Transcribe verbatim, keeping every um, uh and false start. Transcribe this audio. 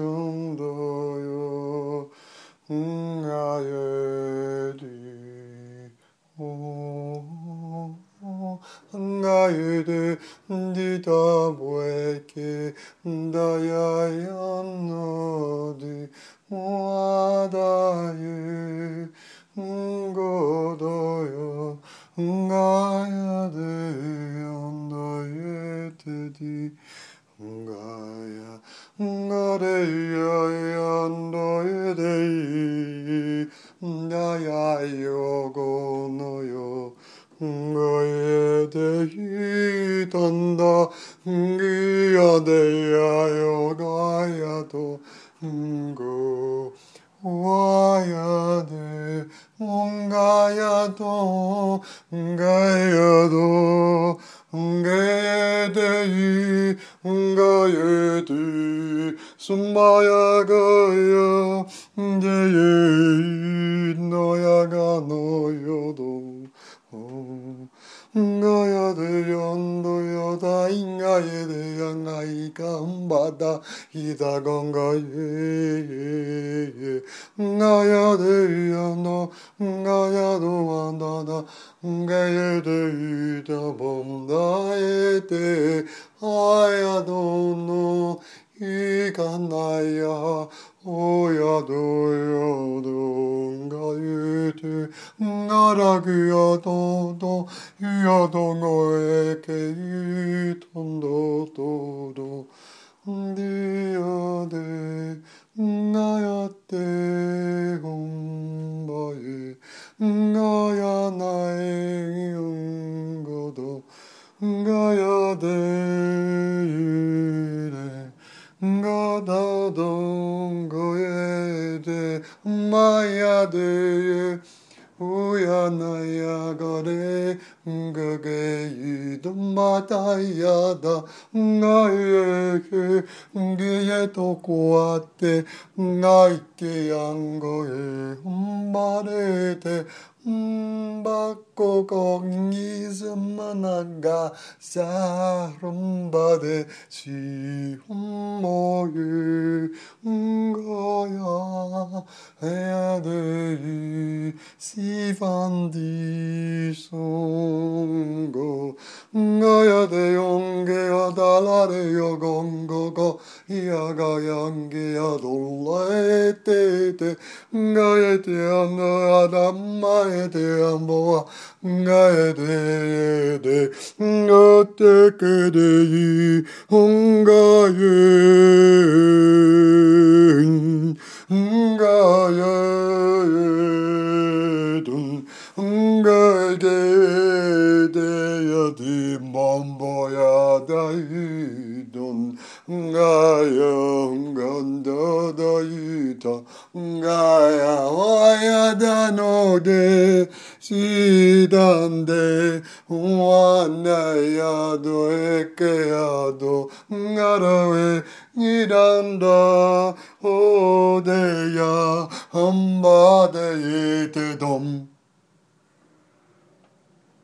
んだよがえりおがえでdi ta bue ke da ya yan no di wa da ye go do yo ga ya de yan da ye te di ga ya ga de ya yan da ye de da ya yo go no yoがえでひたんだぎやでやよがやとごわやでんがやとがやどげでいがえですまやがやでえのやがのよどがやでやんどやだいがえでやがいかんばだいだがんがええがやでやのがやどわだだがえでいたぼんだえてあやどのいかなやおやどやどがえてがらぐやどどやどごえけいとんどとどでやでがやってほんばえがやないんごどがやでいれがだどんごえでまやでうやなやがれがげいどまたやだがえけげえとこわってがいけやんごえんばれてんばここぎずまながさるんばでしんもゆんがややでいしファンディソンゴがやでよんげやだられよごんごごやがやんげやどらえててがえてやんのあだまえてやんぼわがえででがてけでいほんがえんがやえどんがえででやでまんぼやだいどんがやんがんだだいたがやわやだのでしだんでわなやどえけやどがらえにだんだおでやはんばでいてどん